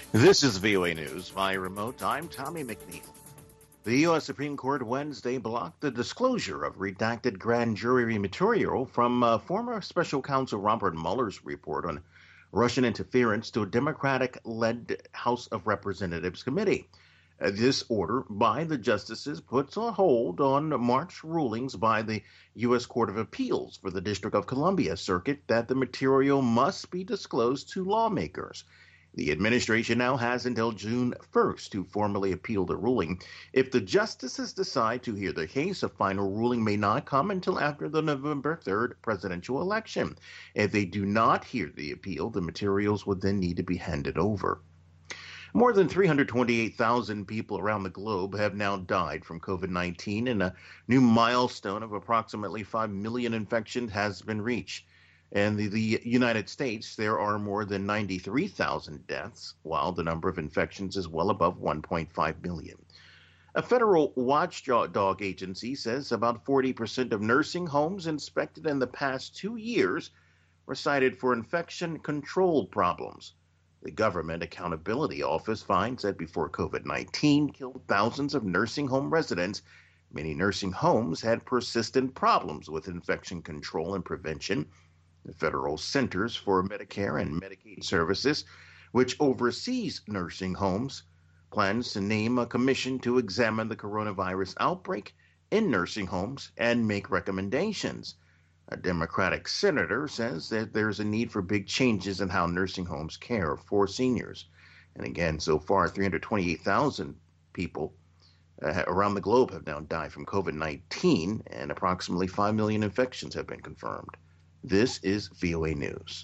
This is VOA News via remote. I'm Tommy McNeil. The U.S. Supreme Court Wednesday blocked the disclosure of redacted grand jury material from former special counsel Robert Mueller's report on Russian interference to a Democratic-led House of Representatives committee. This order by the justices puts a hold on March rulings by the U.S. Court of Appeals for the District of Columbia Circuit that the material must be disclosed to lawmakers. The administration now has until June 1st to formally appeal the ruling. If the justices decide to hear the case, a final ruling may not come until after the November 3rd presidential election. If they do not hear the appeal, the materials would then need to be handed over. More than 328,000 people around the globe have now died from COVID-19, and a new milestone of approximately 5 million infections has been reached. In the United States, there are more than 93,000 deaths, while the number of infections is well above 1.5 million. A federal watchdog agency says about 40% of nursing homes inspected in the past 2 years were cited for infection control problems. The Government Accountability Office finds that before COVID-19 killed thousands of nursing home residents, many nursing homes had persistent problems with infection control and prevention. The Federal Centers for Medicare and Medicaid Services, which oversees nursing homes, plans to name a commission to examine the coronavirus outbreak in nursing homes and make recommendations. A Democratic senator says that there's a need for big changes in how nursing homes care for seniors. And again, so far, 328,000 people around the globe have now died from COVID-19, and approximately 5 million infections have been confirmed. This is VOA News.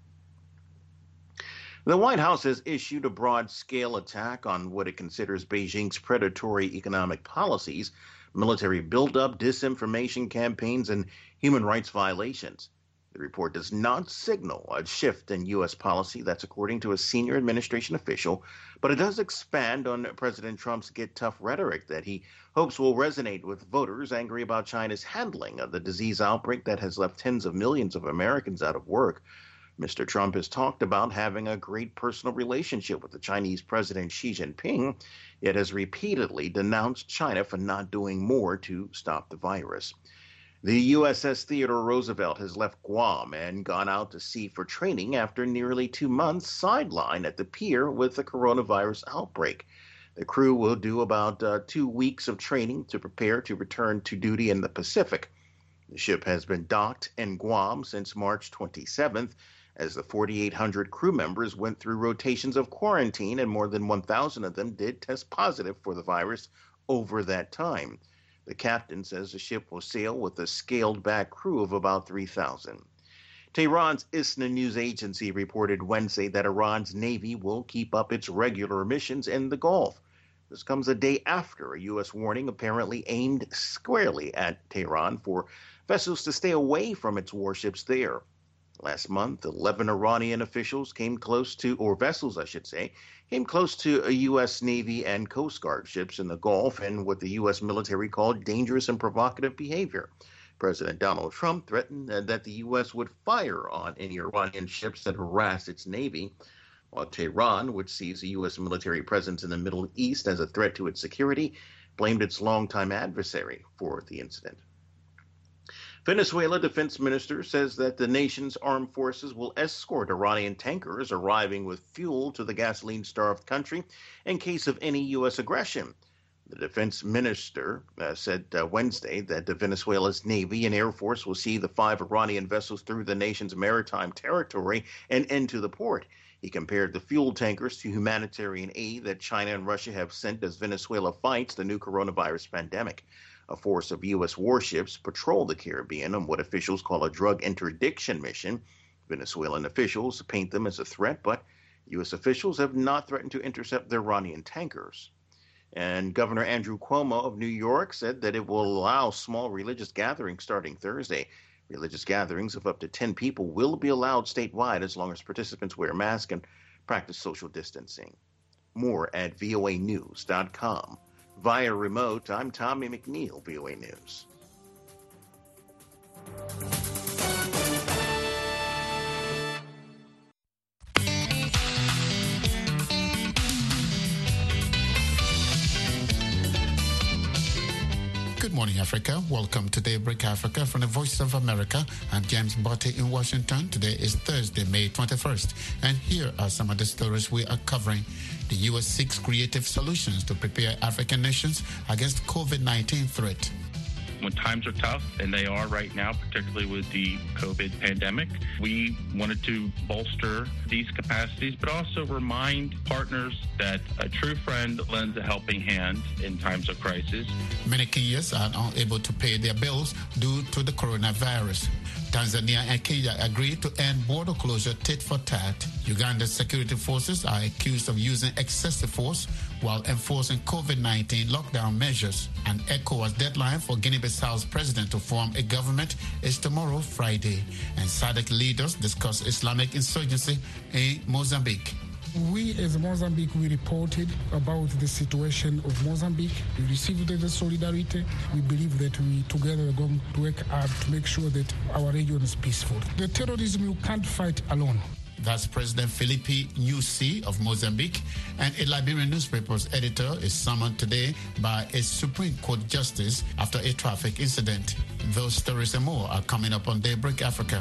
The White House has issued a broad-scale attack on what it considers Beijing's predatory economic policies, military buildup, disinformation campaigns, and human rights violations. The report does not signal a shift in U.S. policy, that's according to a senior administration official, but it does expand on President Trump's get tough rhetoric that he hopes will resonate with voters angry about China's handling of the disease outbreak that has left tens of millions of Americans out of work. Mr. Trump has talked about having a great personal relationship with the Chinese President Xi Jinping, yet has repeatedly denounced China for not doing more to stop the virus. The USS Theodore Roosevelt has left Guam and gone out to sea for training after nearly 2 months sidelined at the pier with the coronavirus outbreak. The crew will do about 2 weeks of training to prepare to return to duty in the Pacific. The ship has been docked in Guam since March 27th, as the 4,800 crew members went through rotations of quarantine, and more than 1,000 of them did test positive for the virus over that time. The captain says the ship will sail with a scaled-back crew of about 3,000. Tehran's ISNA news agency reported Wednesday that Iran's Navy will keep up its regular missions in the Gulf. This comes a day after a U.S. warning apparently aimed squarely at Tehran for vessels to stay away from its warships there. Last month, 11 Iranian officials came close to, or vessels, I should say, came close to a U.S. Navy and Coast Guard ships in the Gulf in what the U.S. military called dangerous and provocative behavior. President Donald Trump threatened that the U.S. would fire on any Iranian ships that harassed its Navy, while Tehran, which sees a U.S. military presence in the Middle East as a threat to its security, blamed its longtime adversary for the incident. Venezuela defense minister says that the nation's armed forces will escort Iranian tankers arriving with fuel to the gasoline-starved country in case of any U.S. aggression. The defense minister said Wednesday that the Venezuela's Navy and Air Force will see the 5 Iranian vessels through the nation's maritime territory and into the port. He compared the fuel tankers to humanitarian aid that China and Russia have sent as Venezuela fights the new coronavirus pandemic. A force of U.S. warships patrol the Caribbean on what officials call a drug interdiction mission. Venezuelan officials paint them as a threat, but U.S. officials have not threatened to intercept the Iranian tankers. And Governor Andrew Cuomo of New York said that it will allow small religious gatherings starting Thursday. Religious gatherings of up to 10 people will be allowed statewide as long as participants wear masks and practice social distancing. More at voanews.com. Via remote, I'm Tommy McNeil, VOA News. morning, Africa. Welcome to Daybreak Africa from the Voice of America. I'm James Botte in Washington. Today is Thursday, May 21st. And here are some of the stories we are covering. The U.S. seeks creative solutions to prepare African nations against COVID-19 threat. When times are tough, and they are right now, particularly with the COVID pandemic, we wanted to bolster these capacities, but also remind partners that a true friend lends a helping hand in times of crisis. Many Kenyans are unable to pay their bills due to the coronavirus. Tanzania and Kenya agreed to end border closure tit for tat. Uganda's security forces are accused of using excessive force while enforcing COVID-19 lockdown measures. An ECOWAS deadline for Guinea-Bissau's president to form a government is tomorrow, Friday. And SADC leaders discuss Islamic insurgency in Mozambique. We as Mozambique, we reported about the situation of Mozambique. We received the solidarity. We believe that we together are going to work hard to make sure that our region is peaceful. The terrorism you can't fight alone. That's President Filipe Nyusi of Mozambique. And a Liberian newspaper's editor is summoned today by a Supreme Court justice after a traffic incident. Those stories and more are coming up on Daybreak Africa.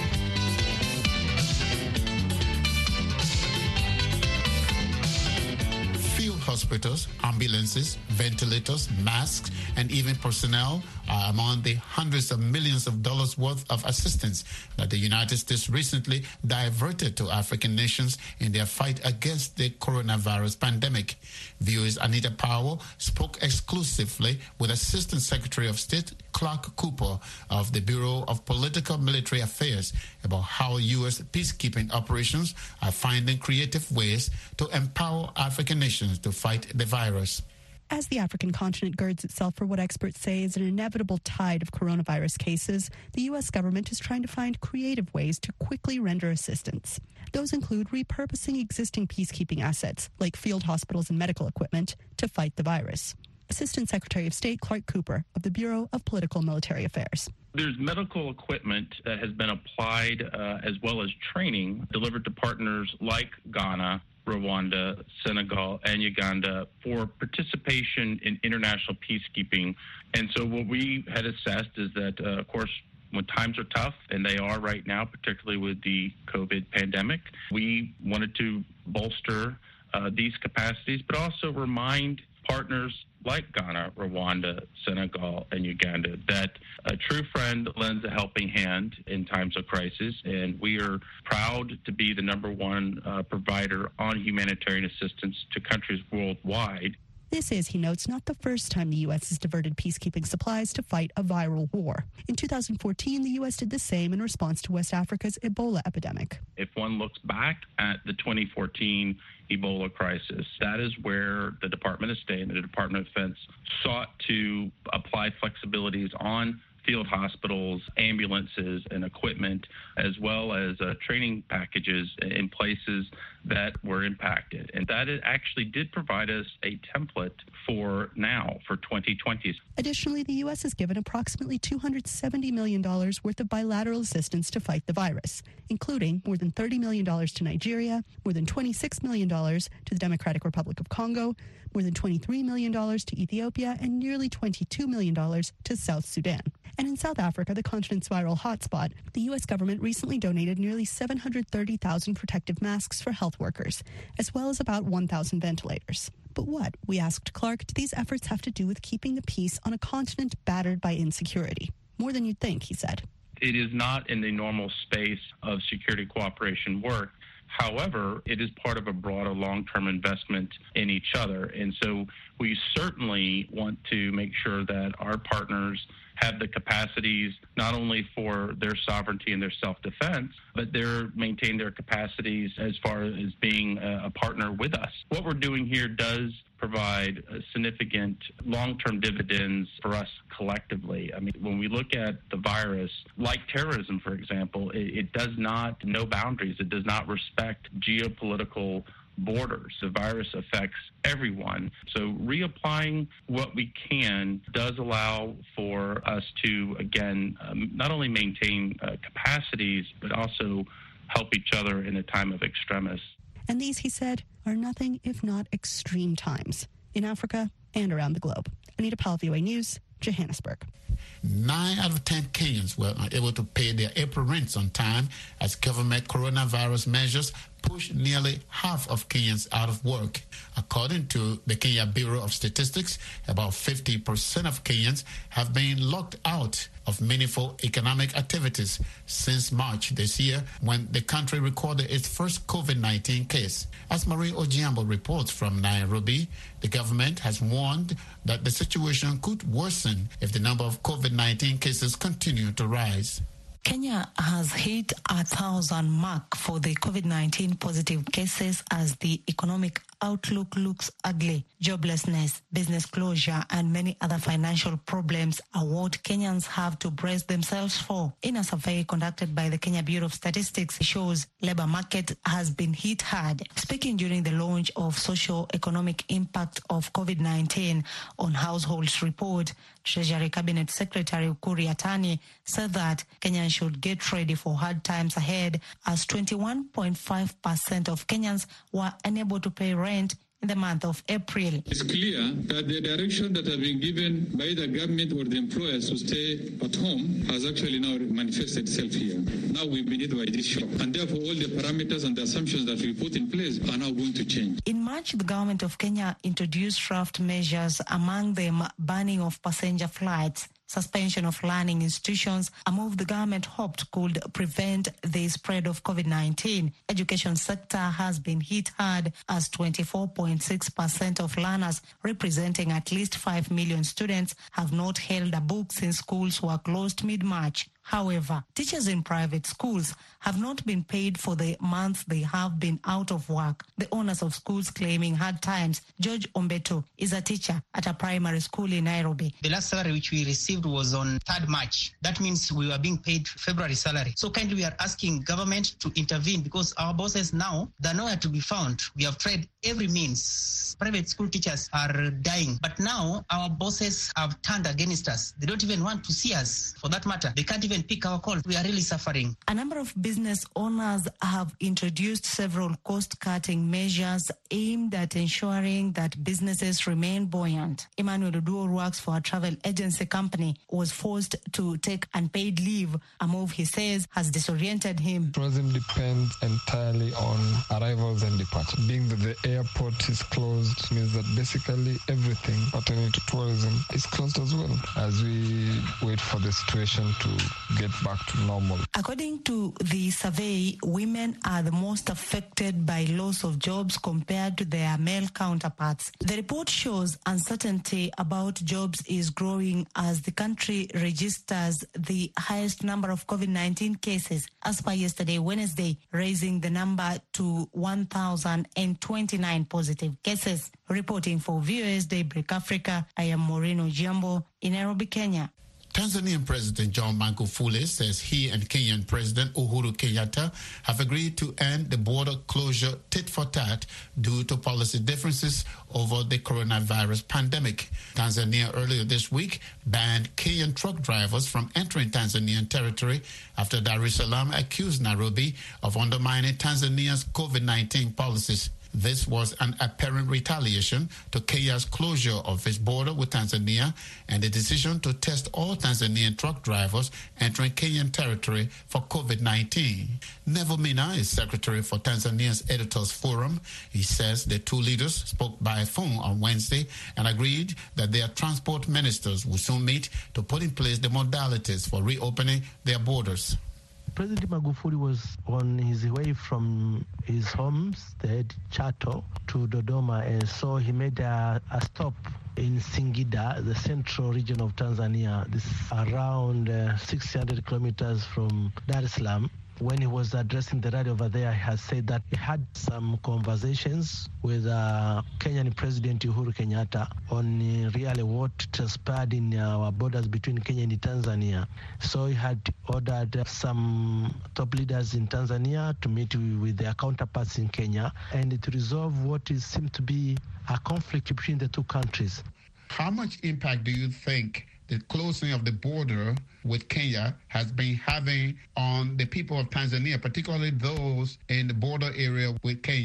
Hospitals, ambulances, ventilators, masks, and even personnel are among the hundreds of millions of dollars worth of assistance that the United States recently diverted to African nations in their fight against the coronavirus pandemic. VOA's Anita Powell spoke exclusively with Assistant Secretary of State Clark Cooper of the Bureau of Political Military Affairs about how U.S. peacekeeping operations are finding creative ways to empower African nations to fight the virus. As the African continent girds itself for what experts say is an inevitable tide of coronavirus cases, the U.S. government is trying to find creative ways to quickly render assistance. Those include repurposing existing peacekeeping assets, like field hospitals and medical equipment, to fight the virus. Assistant Secretary of State Clark Cooper of the Bureau of Political Military Affairs. There's medical equipment that has been applied as well as training delivered to partners like Ghana, Rwanda, Senegal, and Uganda for participation in international peacekeeping. And so what we had assessed is that, of course, when times are tough, and they are right now, particularly with the COVID pandemic, we wanted to bolster these capacities, but also remind partners like Ghana, Rwanda, Senegal, and Uganda that a true friend lends a helping hand in times of crisis, and we are proud to be the number one provider on humanitarian assistance to countries worldwide. This is, he notes, not the first time the U.S. has diverted peacekeeping supplies to fight a viral war. In 2014, the U.S. did the same in response to West Africa's Ebola epidemic. If one looks back at the 2014 Ebola crisis, that is where the Department of State and the Department of Defense sought to apply flexibilities on field hospitals, ambulances, and equipment, as well as training packages in places that were impacted. And that it actually did provide us a template for now, for 2020. Additionally, the U.S. has given approximately $270 million worth of bilateral assistance to fight the virus, including more than $30 million to Nigeria, more than $26 million to the Democratic Republic of Congo, more than $23 million to Ethiopia, and nearly $22 million to South Sudan. And in South Africa, the continent's viral hotspot, the U.S. government recently donated nearly 730,000 protective masks for health workers, as well as about 1,000 ventilators. But what, we asked Clark, do these efforts have to do with keeping the peace on a continent battered by insecurity? More than you'd think, he said. It is not in the normal space of security cooperation work. However, it is part of a broader long-term investment in each other. And so we certainly want to make sure that our partners have the capacities not only for their sovereignty and their self-defense, but maintain their capacities as far as being a partner with us. What we're doing here does provide significant long-term dividends for us collectively. I mean, when we look at the virus, like terrorism, for example, it does not know boundaries. It does not respect geopolitical borders. The virus affects everyone. So reapplying what we can does allow for us to, again, not only maintain capacities, but also help each other in a time of extremis. And these, he said, are nothing if not extreme times in Africa and around the globe. Anita Powell, VOA News, Johannesburg. 9 out of 10 Kenyans were unable to pay their April rents on time as government coronavirus measures pushed nearly half of Kenyans out of work. According to the Kenya Bureau of Statistics, about 50% of Kenyans have been locked out of meaningful economic activities since March this year, when the country recorded its first COVID-19 case. As Marie Ojiambo reports from Nairobi, the government has warned that the situation could worsen if the number of COVID-19 cases continue to rise. Kenya has hit 1,000 mark for the COVID-19 positive cases as the economic outlook looks ugly. Joblessness, business closure, and many other financial problems are what Kenyans have to brace themselves for. In a survey conducted by the Kenya Bureau of Statistics, it shows labor market has been hit hard. Speaking during the launch of socio-economic impact of COVID-19 on households report, Treasury Cabinet Secretary Ukuri Yatani said that Kenyans should get ready for hard times ahead, as 21.5% of Kenyans were unable to pay rent in the month of April. It's clear that the direction that has been given by the government or the employers to stay at home has actually now manifested itself here. Now we've been hit by this shock, and therefore all the parameters and the assumptions that we put in place are now going to change. In March, the government of Kenya introduced draft measures, among them banning of passenger flights, suspension of learning institutions, a move the government hoped could prevent the spread of COVID-19. Education sector has been hit hard, as 24.6% of learners, representing at least 5 million students, have not held a book since schools were closed mid-March. However, teachers in private schools have not been paid for the months they have been out of work. The owners of schools claiming hard times. George Ombeto is a teacher at a primary school in Nairobi. The last salary which we received was on 3rd March. That means we were being paid February salary. So kindly we are asking government to intervene, because our bosses now, they're nowhere to be found. We have tried every means. Private school teachers are dying. But now our bosses have turned against us. They don't even want to see us. For that matter, they can't even pick our calls. We are really suffering. A number of business owners have introduced several cost-cutting measures aimed at ensuring that businesses remain buoyant. Emmanuel Oduor works for a travel agency company, was forced to take unpaid leave, a move he says has disoriented him. Tourism depends entirely on arrivals and departures. Being that the airport is closed means that basically everything pertaining to tourism is closed as well, as we wait for the situation to get back to normal. According to the survey, women are the most affected by loss of jobs compared to their male counterparts. The report shows uncertainty about jobs is growing as the country registers the highest number of COVID-19 cases as per yesterday, Wednesday, raising the number to 1,029 positive cases. Reporting for VOS Daybreak Africa, I am Maureen Ojiambo in Nairobi, Kenya. Tanzanian President John Magufuli says he and Kenyan President Uhuru Kenyatta have agreed to end the border closure tit for tat due to policy differences over the coronavirus pandemic. Tanzania earlier this week banned Kenyan truck drivers from entering Tanzanian territory after Dar es Salaam accused Nairobi of undermining Tanzania's COVID-19 policies. This was an apparent retaliation to Kenya's closure of its border with Tanzania and the decision to test all Tanzanian truck drivers entering Kenyan territory for COVID-19. Neville Mina is secretary for Tanzania's Editors Forum. He says the two leaders spoke by phone on Wednesday and agreed that their transport ministers will soon meet to put in place the modalities for reopening their borders. President Magufuli was on his way from his homestead, Chato, to Dodoma, and so he made a stop in Singida, the central region of Tanzania. This is around 600 kilometers from Dar es Salaam. When he was addressing the rally over there, he has said that he had some conversations with Kenyan President Uhuru Kenyatta on really what transpired in our borders between Kenya and Tanzania. So he had ordered some top leaders in Tanzania to meet with their counterparts in Kenya and to resolve what seemed to be a conflict between the two countries. How much impact do you think the closing of the border with Kenya has been having on the people of Tanzania, particularly those in the border area with Kenya?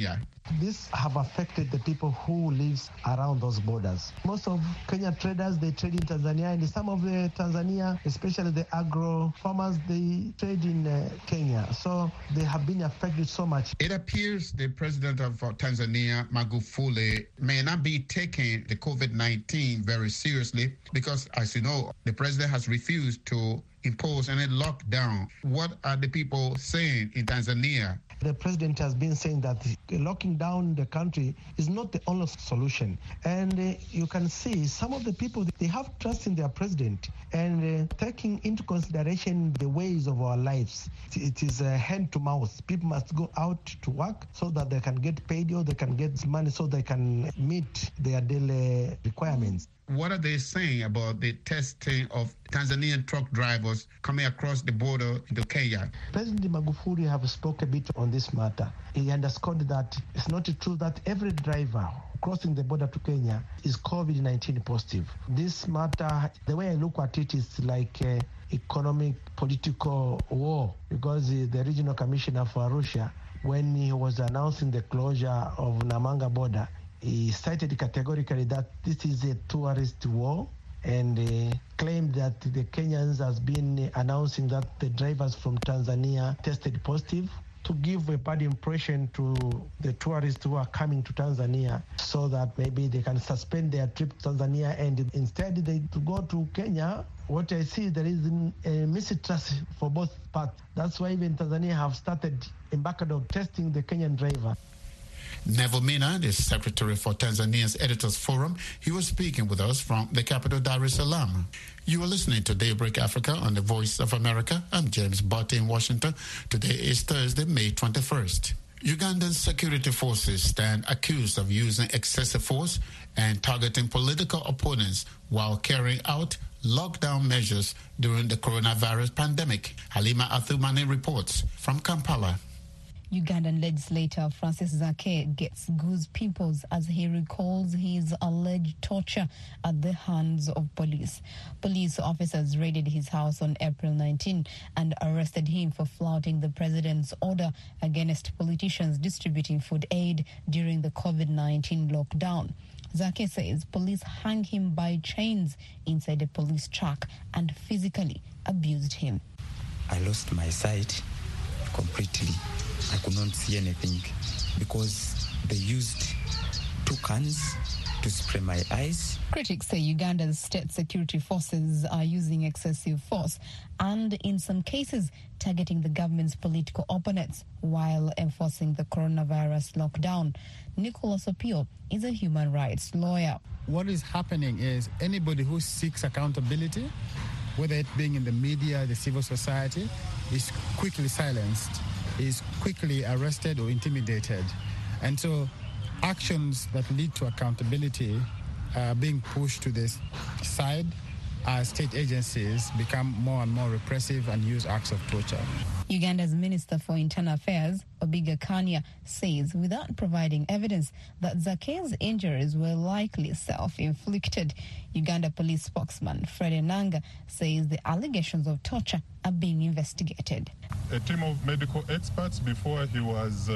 This have affected the people who live around those borders. Most of Kenya traders, they trade in Tanzania, and some of the Tanzania, especially the agro farmers, they trade in Kenya. So they have been affected so much. It appears the president of Tanzania, Magufuli, may not be taking the COVID-19 very seriously because, as you know, the president has refused to impose any lockdown. What are the people saying in Tanzania? The president has been saying that locking down the country is not the only solution. And you can see some of the people, they have trust in their president and taking into consideration the ways of our lives. It is hand to mouth. People must go out to work so that they can get paid or they can get money so they can meet their daily requirements. What are they saying about the testing of Tanzanian truck drivers coming across the border to Kenya? President Magufuli have spoken a bit on this matter. He underscored that it's not true that every driver crossing the border to Kenya is COVID-19 positive. This matter, the way I look at it, is like economic, political war, because the regional commissioner for Arusha, when he was announcing the closure of Namanga border, he cited categorically that this is a tourist war and claimed that the Kenyans has been announcing that the drivers from Tanzania tested positive to give a bad impression to the tourists who are coming to Tanzania so that maybe they can suspend their trip to Tanzania and instead they to go to Kenya. What I see, there is a mistrust for both parts. That's why even Tanzania have started embarked on testing the Kenyan driver. Neville Mina, the secretary for Tanzania's Editors Forum, he was speaking with us from the capital, Dar es Salaam. You are listening to Daybreak Africa on the Voice of America. I'm James Butt in Washington. Today is Thursday, May 21st. Ugandan security forces stand accused of using excessive force and targeting political opponents while carrying out lockdown measures during the coronavirus pandemic. Halima Athumani reports from Kampala. Ugandan legislator Francis Zake gets goose pimples as he recalls his alleged torture at the hands of police. Police officers raided his house on April 19 and arrested him for flouting the president's order against politicians distributing food aid during the COVID-19 lockdown. Zake says police hung him by chains inside a police truck and physically abused him. I lost my sight completely. I could not see anything because they used 2 cans to spray my eyes. Critics say Uganda's state security forces are using excessive force and, in some cases, targeting the government's political opponents while enforcing the coronavirus lockdown. Nicholas Opio is a human rights lawyer. What is happening is anybody who seeks accountability, whether it being in the media, the civil society, is quickly silenced, is quickly arrested or intimidated. And so actions that lead to accountability are being pushed to this side as state agencies become more and more repressive and use acts of torture. Uganda's Minister for Internal Affairs, Obiga Kanya, says without providing evidence that Zake's injuries were likely self-inflicted. Uganda police spokesman Fred Enanga says the allegations of torture are being investigated. A team of medical experts before he was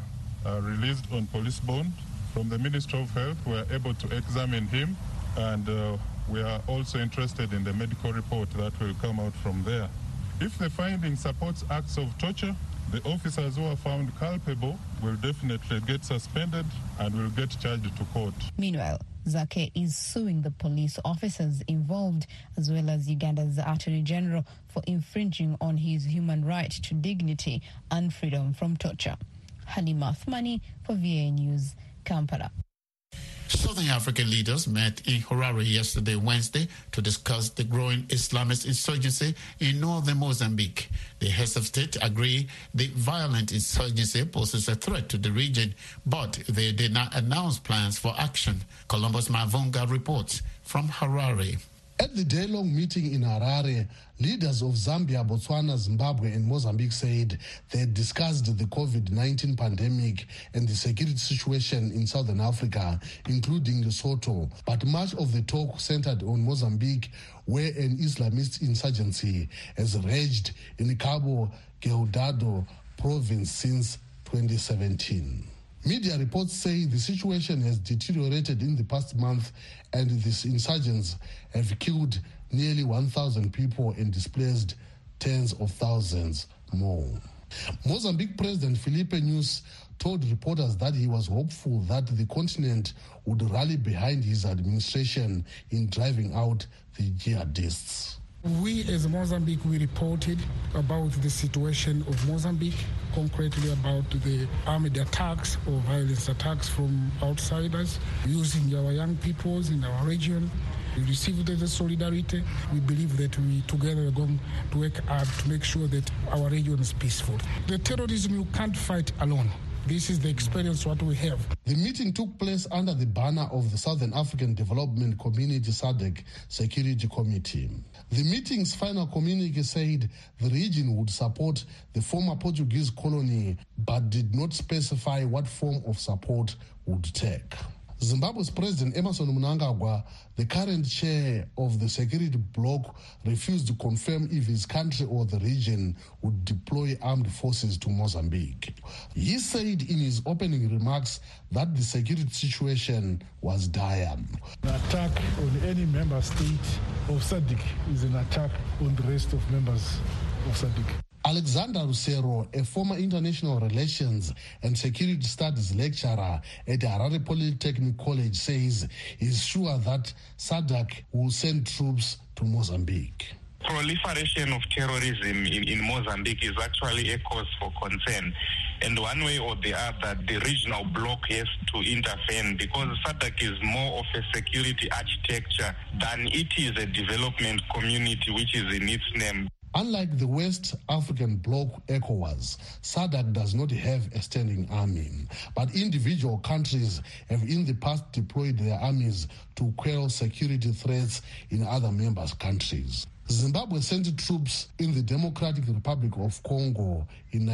released on police bond from the Ministry of Health were able to examine him, and we are also interested in the medical report that will come out from there. If the finding supports acts of torture, the officers who are found culpable will definitely get suspended and will get charged to court. Meanwhile, Zake is suing the police officers involved as well as Uganda's Attorney General for infringing on his human right to dignity and freedom from torture. Halima Athumani for VOA News, Kampala. Southern African leaders met in Harare yesterday, Wednesday, to discuss the growing Islamist insurgency in northern Mozambique. The heads of state agree the violent insurgency poses a threat to the region, but they did not announce plans for action. Columbus Mavunga reports from Harare. At the day-long meeting in Harare, leaders of Zambia, Botswana, Zimbabwe and Mozambique said they had discussed the COVID-19 pandemic and the security situation in Southern Africa, including Lesotho. But much of the talk centered on Mozambique, where an Islamist insurgency has raged in Cabo Delgado province since 2017. Media reports say the situation has deteriorated in the past month and these insurgents have killed nearly 1,000 people and displaced tens of thousands more. Mozambique President Filipe Nyusi told reporters that he was hopeful that the continent would rally behind his administration in driving out the jihadists. We as Mozambique, we reported about the situation of Mozambique, concretely about the armed attacks or violence attacks from outsiders using our young peoples in our region. We received the solidarity. We believe that we together are going to work hard to make sure that our region is peaceful. The terrorism you can't fight alone. This is the experience what we have. The meeting took place under the banner of the Southern African Development Community SADC Security Committee. The meeting's final communique said the region would support the former Portuguese colony but did not specify what form of support would take. Zimbabwe's President Emmerson Mnangagwa, the current chair of the security bloc, refused to confirm if his country or the region would deploy armed forces to Mozambique. He said in his opening remarks that the security situation was dire. An attack on any member state of SADC is an attack on the rest of members of SADC. Alexander Rusero, a former international relations and security studies lecturer at Harare Polytechnic College, says he's sure that SADC will send troops to Mozambique. Proliferation of terrorism in Mozambique is actually a cause for concern. And one way or the other, the regional bloc has to intervene because SADC is more of a security architecture than it is a development community, which is in its name. Unlike the West African bloc ECOWAS, SADC does not have a standing army, but individual countries have in the past deployed their armies to quell security threats in other members' countries. Zimbabwe sent troops in the Democratic Republic of Congo in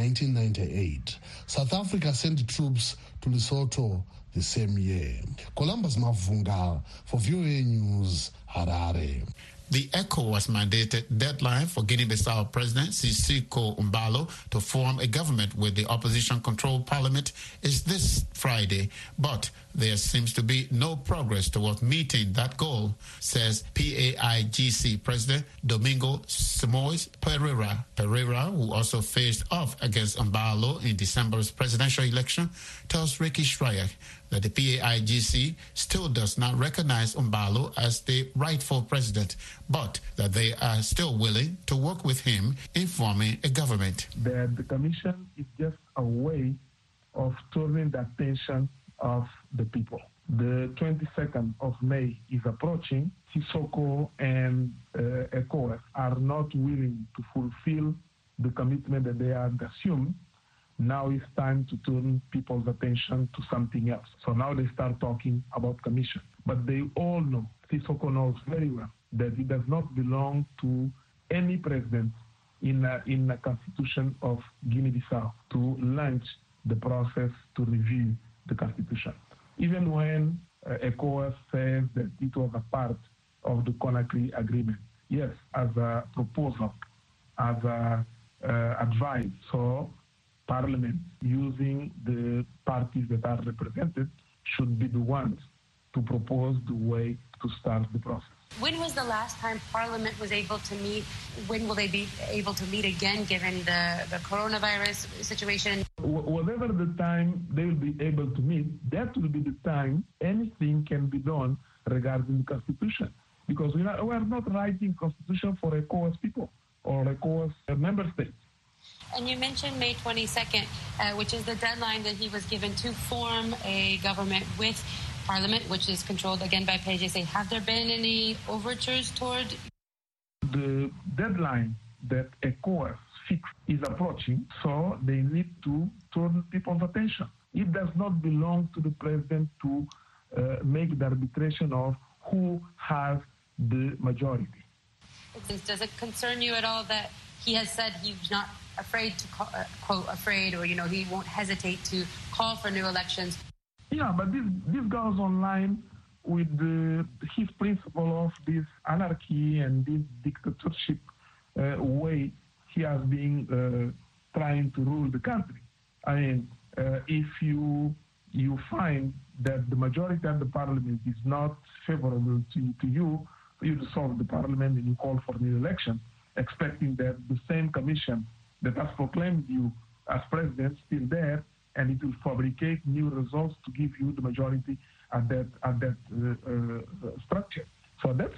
1998. South Africa sent troops to Lesotho the same year. Columbus Mavunga for VOA News, Harare. The ECOWAS mandated deadline for Guinea-Bissau President Sisiko Mbalo to form a government with the opposition-controlled parliament is this Friday, but there seems to be no progress toward meeting that goal, says PAIGC President Domingo Simoes Pereira. Pereira, who also faced off against Mbalo in December's presidential election, tells Ricky Schreier that the PAIGC still does not recognize Mbalo as the rightful president, but that they are still willing to work with him in forming a government. The commission is just a way of turning the attention of the people. The 22nd of May is approaching. Sisoko and ECOWAS are not willing to fulfill the commitment that they had assumed. Now it's time to turn people's attention to something else. So now they start talking about commission. But they all know, Sisoko knows very well, that it does not belong to any president in the constitution of Guinea-Bissau to launch the process to review the constitution. Even when ECOWAS says that it was a part of the Conakry agreement. Yes, as a proposal, as a advice. So Parliament, using the parties that are represented, should be the ones to propose the way to start the process. When was the last time Parliament was able to meet? When will they be able to meet again, given the coronavirus situation? Whatever the time they will be able to meet, that will be the time anything can be done regarding the Constitution. Because we are not writing Constitution for ECOWAS people or ECOWAS member states. And you mentioned May 22nd, which is the deadline that he was given to form a government with Parliament, which is controlled again by PAIGC. Have there been any overtures toward? The deadline that ECOWAS fixed is approaching, so they need to turn people's attention. It does not belong to the president to make the arbitration of who has the majority. Does it concern you at all that he has said he's not afraid to call, quote, afraid, or, he won't hesitate to call for new elections? Yeah, but this goes online with his principle of this anarchy and this dictatorship way he has been trying to rule the country. I mean, if you you find that the majority of the parliament is not favorable to you, for you to solve the parliament, and you call for new election, expecting that the same commission that has proclaimed you as president still there, and it will fabricate new results to give you the majority at that structure. So that's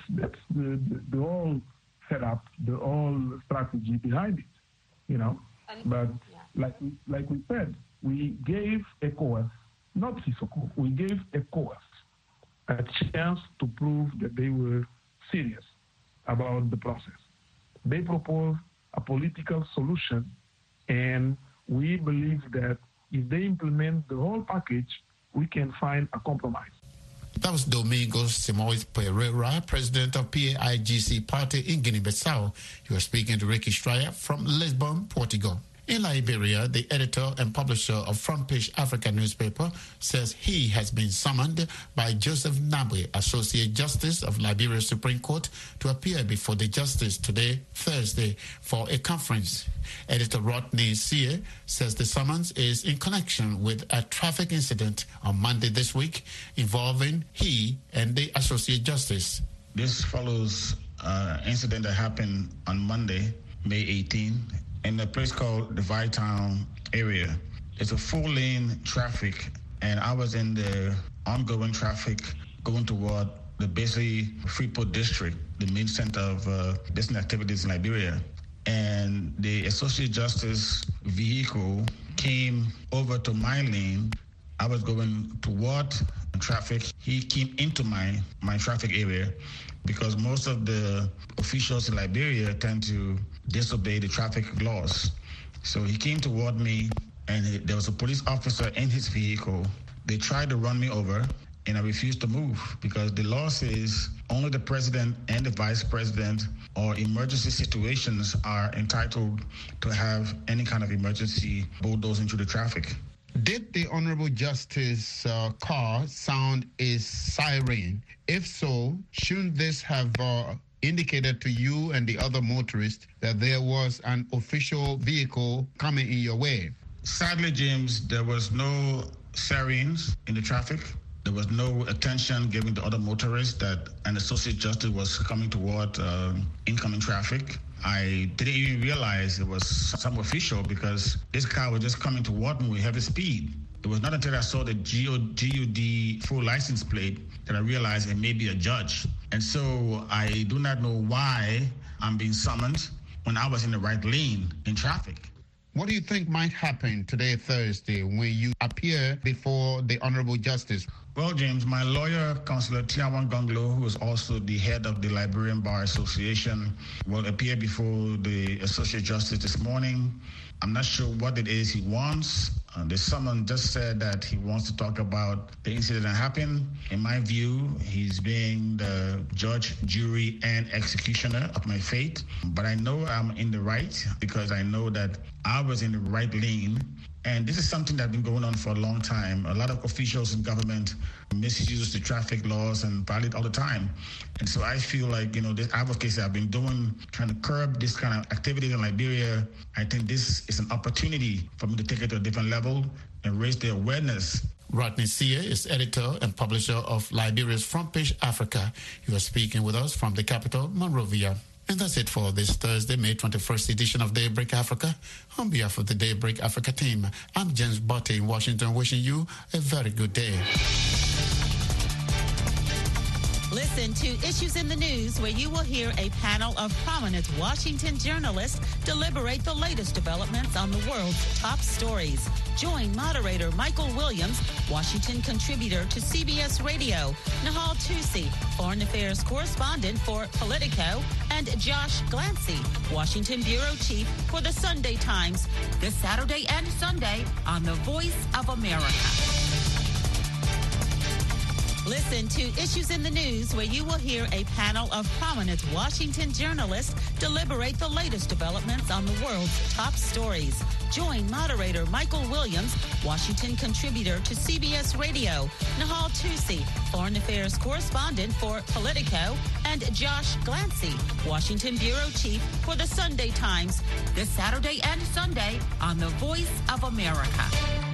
the whole setup, the whole strategy behind it, you know. But like we said, we gave ECOWAS, not Sissoko, we gave ECOWAS a chance to prove that they were serious about the process. They proposed a political solution, and we believe that if they implement the whole package, we can find a compromise. That was Domingos Simoes Pereira, president of PAIGC party in Guinea-Bissau. He was speaking to Ricky Stryer from Lisbon, Portugal. In Liberia, the editor and publisher of Front Page Africa newspaper says he has been summoned by Joseph Nabwe, Associate Justice of Liberia Supreme Court, to appear before the justice today, Thursday, for a conference. Editor Rodney Sie says the summons is in connection with a traffic incident on Monday this week involving he and the Associate Justice. This follows an incident that happened on Monday, May 18, in a place called the Vittown area. It's a 4-lane traffic, and I was in the ongoing traffic going toward the basically Freeport district, the main center of business activities in Liberia. And the Associate Justice vehicle came over to my lane. I was going toward traffic. He came into my traffic area, because most of the officials in Liberia tend to disobey the traffic laws. So he came toward me, and there was a police officer in his vehicle. They tried to run me over, and I refused to move, because the law says only the president and the vice president or emergency situations are entitled to have any kind of emergency bulldozing through the traffic. Did the Honorable Justice car sound a siren? If so, shouldn't this have indicated to you and the other motorists that there was an official vehicle coming in your way? Sadly, James, there was no sirens in the traffic. There was no attention given to other motorists that an Associate Justice was coming toward incoming traffic. I didn't even realize it was some official, because this car was just coming toward me with heavy speed. It was not until I saw the GUD full license plate that I realized it may be a judge. And so I do not know why I'm being summoned when I was in the right lane in traffic. What do you think might happen today, Thursday, when you appear before the Honorable Justice? Well, James, my lawyer, Councillor Tiawan Gonglo, who is also the head of the Liberian Bar Association, will appear before the Associate Justice this morning. I'm not sure what it is he wants. The summons just said that he wants to talk about the incident that happened. In my view, he's being the judge, jury, and executioner of my fate. But I know I'm in the right, because I know that I was in the right lane. And this is something that's been going on for a long time. A lot of officials in government misuse the traffic laws and violate all the time. And so I feel like, this advocacy I've been doing, trying to curb this kind of activity in Liberia, I think this is an opportunity for me to take it to a different level and raise the awareness. Rodney Sie is editor and publisher of Liberia's Front Page Africa. He was speaking with us from the capital, Monrovia. And that's it for this Thursday, May 21st edition of Daybreak Africa. On behalf of the Daybreak Africa team, I'm James Botte in Washington, wishing you a very good day. Listen to Issues in the News, where you will hear a panel of prominent Washington journalists deliberate the latest developments on the world's top stories. Join moderator Michael Williams, Washington contributor to CBS Radio, Nahal Tusi, foreign affairs correspondent for Politico, and Josh Glancy, Washington bureau chief for the Sunday Times, this Saturday and Sunday on The Voice of America. Listen to Issues in the News, where you will hear a panel of prominent Washington journalists deliberate the latest developments on the world's top stories. Join moderator Michael Williams, Washington contributor to CBS Radio, Nahal Tusi, foreign affairs correspondent for Politico, and Josh Glancy, Washington bureau chief for the Sunday Times, this Saturday and Sunday on The Voice of America.